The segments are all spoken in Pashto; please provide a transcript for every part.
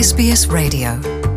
SBS Radio.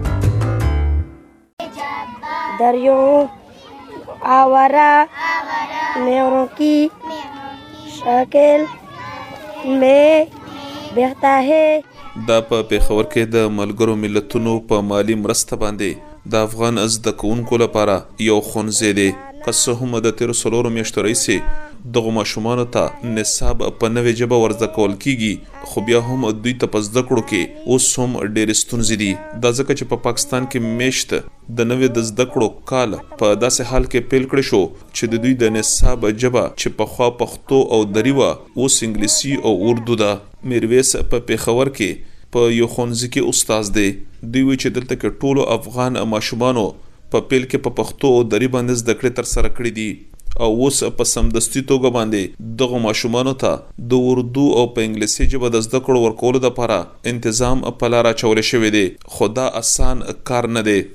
दरियों आवारा मेरों की शक्ल में बहता है. دا په پیښور کې د ملګرو ملتونو په مالی مرسته باندې د افغان زده کوونکو لپاره یو ښوونځی دی. که څه هم د تیرو څلورو میاشتو راهیسې دغو ماشومانو ته نصاب په نوې ژبه ورزده کول کیږي، خو بیا هم دوی ته په زده کړو کې اوس هم ډېرې ستونزې دي. دا ځکه چې په پاکستان کې میاشت د نوې د زده کړو کال په داسې حال کې پیل کړی شو چې د دوی د نصاب ژبه چې پخوا پښتو او دری وه اوس انګلیسي او اردو ده. میرویس په پیښور کې په یو ښوونځي کې استاد دی. دوی وایي چې دلته کې ټولو افغان ماشومانو په پیل کې په پښتو او دری باندې زده کړې ترسره کړې دي او اوس په سمدستي توګه باندې دغه ماشومانو ته د اردو او په انګلیسي ژبه د زده کړو ورکولو لپاره تنظیم په لار اچول شوی دی، خو دا آسان کار نه دی.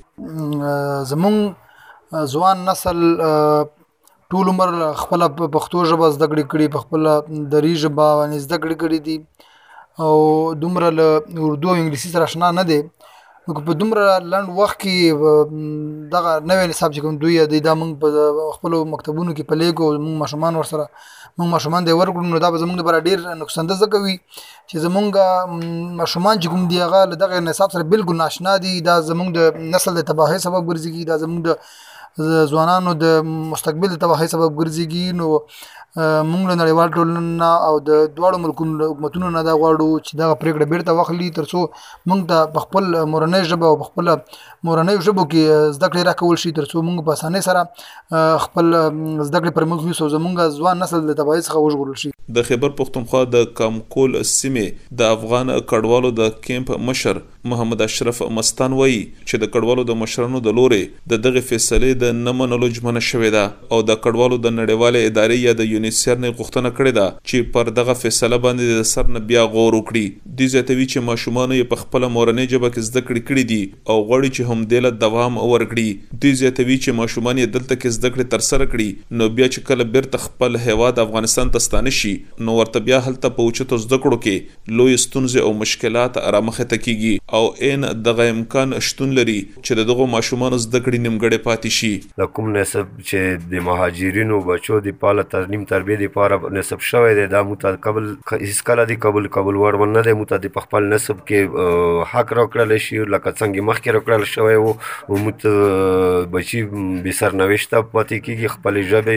زمونږ ځوان نسل ټول عمر خپل پښتو ژبه زده کړې کړي، په خپل دری ژبه باندې زده کړې کړي دي او دومره له اردو او انګلیسي سره آشنا نه دی. نو په دومره لنډ وخت کې دغه نوې نصاب چې کوم دوی دی دا موږ په خپلو مکتبونو کې پلی کړو، موږ ماشومان دی ورکړو، نو دا به زموږ لپاره ډېر نقصانده ځکه وي چې زموږ ماشومان چې کوم دي هغه له دغه نصاب سره بالکل ناشنا دي. دا زموږ د نسل د تباهۍ سبب ګرځي، دا زموږ د ځوانانو د مستقبل د تباهۍ سبب ګرځي. نو موږ له نړیوال ټولنې او د دواړو ملکونو له حکومتونو نه دا غواړو چې دغه پرېکړه بیرته واخلي تر څو موږ ته په خپل مورنۍ ژبه او په خپله مورنیو ژبو کې زده کړې راکول شي، تر څو موږ په اسانۍ سره خپل زده کړې پر مخ یوسو، زموږ ځوان نسل د تباهۍ څخه وژغورل شي. د خیبر پښتونخوا د کامکول سیمې د افغان کډوالو د کیمپ مشر محمد اشرف مستان وایي چې د کډوالو د مشرانو د لورې د دغه فیصلې د نه منلو ژمنه شوې ده او د کډوالو د نړیوالې ادارې یا د یونیسیر نه غوښتنه کړې ده چې پر دغه فیصله باندې د سر نه بیا غور وکړي. دوی زیاتوي چې ماشومان یې په خپله مورنۍ ژبه کې زده کړې دي او غواړي چې همدې له دوام ورکړي. دوی زیاتوي چې ماشومان یې دلته کې زده کړې ترسره کړي، نو بیا چې کله بیرته خپل هیواد افغانستان ته ستانه شي نو ورته بیا هلته په اوچتو زده کړو کې لوی ستونزې او مشکلات رامخې ته کیږي او ان دغه امکان شتون لري چې دغه ماشومان زده کړې نیمګړې پاتې شي. د کوم نسب چې د مهاجرینو بچو د پاله تعلیم تربیه لپاره نسب شوی دی دا متقبل هیڅ کله دی قبول ور نه دی مت د خپل نسب کې حق راکړل شي لکه څنګه مخکې راکړل شوی او مت بچي به سرنوشت پاتې کیږي خپل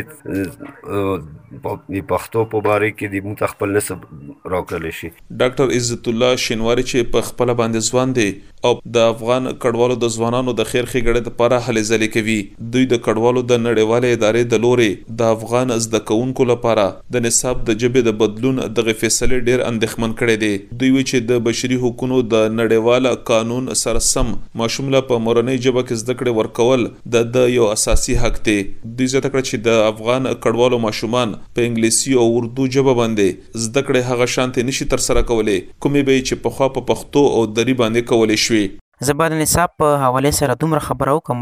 ژبه د پښتو په باره کې د مت خپل نسب راکړل شي. ډاکټر عزت الله شینواری چې په خپل باندې ځوان دی او د افغان کډوالو د ځوانانو د خیر ښېګړې لپاره هلې ځلې کوي. دوی د کډوالو د نړیوالې ادارې د لورې د افغان زده کوونکو لپاره د نصاب د ژبې د بدلون دغه فیصلې ډېر اندېښمن کړی دی. دوی وایي چې د بشري حقوقو د نړیوال قانون سره سم ماشوم له په مورنۍ ژبه کې زده کړې ورکول د یو اساسي حق دی. دوی زیاته کړه چې د افغان کډوالو ماشومان په انګلیسي او اردو ژبه باندې زده کړې هغه شانتې نشي ترسره کولی کومې به چې پخوا په پښتو او دری باندې کولی شوي. زه به د نصاب په حوالې سره دومره خبره وکړم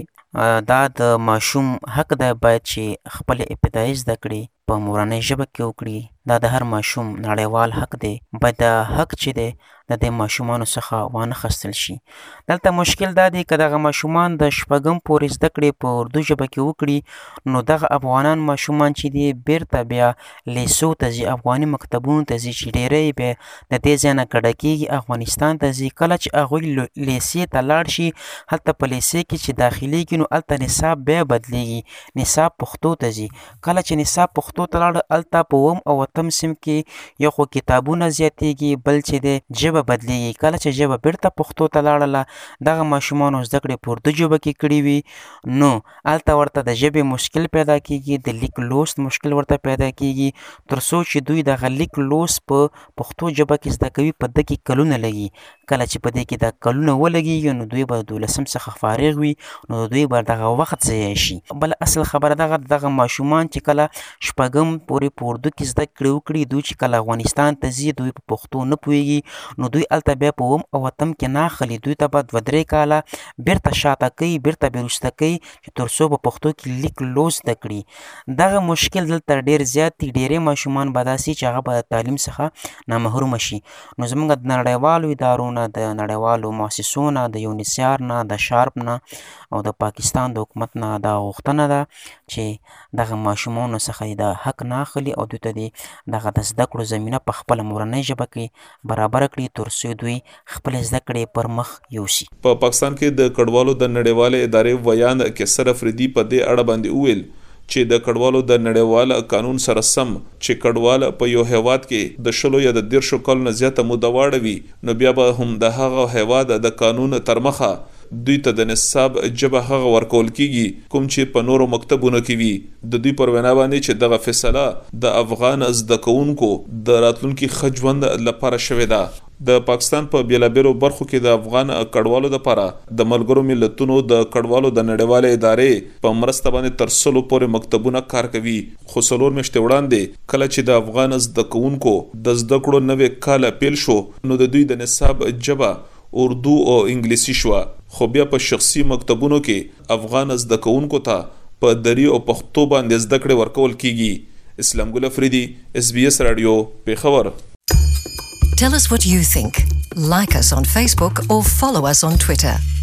چې دا د ماشوم حق دی باید چې خپل ابتدایي زده کړې په مورنۍ ژبه کې وکړي. دا د هر ماشوم نړیوال حق دی، باید دا حق چې دی د دې ماشومانو څخه وانه خستل شي. دلته مشکل دا دی که دغه ماشومان د شپږم پورې زده کړې په اردو ژبه کې وکړي نو دغه افغانان ماشومان چې دی بیرته بیا لیسو ته ځي، افغاني مکتبونو ته ځي چې ډېری بیا د دې ځای نه کډه کېږي افغانستان ته ځي. کله چې هغوی لیسې ته لاړ شي هلته په لیسې کې چې داخلېږي نو هلته نصاب بیا بدلېږي، نصاب پښتو ته ځي. کله چې نصاب پښتو ته لاړ هلته په اووم او اتم سیم کې یو خو کتابونه زیاتېږي بل چې دی ژبه بدلېږي. کله چې ژبه بیرته پښتو ته لاړله دغه ماشومانو زده کړې په اردو ژبه کې کړې وي نو هلته ورته د ژبې مشکل پیدا کېږي، د لیک لوست مشکل ورته پیدا کېږي تر څو چې دوی دغه لیک لوست په پښتو ژبه کې زده کوي په ده کې کلونه لګي. کله چې په دې کې دا کلونه ولګېږي نو دوی به 12 څخه فارغ وي نو دوی به دغه وخت ضایع شي. بل اصل خبره دغه ماشومان چې کله شپږم پورې په اردو کې زده کړې وکړي دوی چې کله افغانستان ته ځي دوی په پښتو نه پوهېږي نو دوی هلته بیا په اووم او اتم کې نه اخلي، دوی ته به 2-3 کاله بیرته شاته کوي، بیرته بې وروسته کوي چې تر څو په پښتو کې لیک لوست زده کړي. دغه مشکل دلته ډېر زیات دي. ډېری ماشومان به داسې چې هغه به د تعلیم څخه نامحرومه شي. نو زموږ د نړیوالو ادارو نه، د نړیوالو مؤسسو نه، د یونیسیار نه، د شارپ نه او د پاکستان د حکومت نه دا غوښتنه ده چې دغه ماشومانو څخه د حق نه اخلي او دوی ته دغه د زده کړو زمینه په خپله مورنۍ ژبه کې برابره کړي تر څو دوی خپلې زده کړې پر مخ یوسي. په پاکستان کې د کډوالو د نړیوالې ادارې ویان کیسر افریدي په دې اړه باندې وویل چې د کډوالو د نړیوال قانون سره سم چې کډوال په یو هیواد کې د 10 یا د 13 کال نه زیاته موده واړوي نو بیا به هم د هغه هیواد د قانون تر مخه دوی ته د نصاب جبه هغه ورکول کیږي کوم چې په نورو مکتبونو کې وي. د دوی پر وینا باندې چې دغه فیصله د افغان زده کوونکو د راتلونکي خجوند لپاره شوې ده. د پاکستان په بیلابیلو برخو کې د افغان کډوالو لپاره د ملګرو ملتونو د کډوالو د نړیوالې ادارې په مرسته باندې تر 100 پورې مکتبونه کار کوي. خو 4 میاشتې وړاندې کله چې د افغان زده کوونکو د زده کړو نوې کال پیل شو نو د دوی د نصاب جبه اردو او انګلیسي شو، خو بیا په شخصي مکتبونو کې افغان زده کوونکو ته په دری او پښتو باندې زده کړې ورکول کیږي. اسلام ګل افریدي SBS رادیو پیښور. Tell us what you think. Like us on Facebook or follow us on Twitter.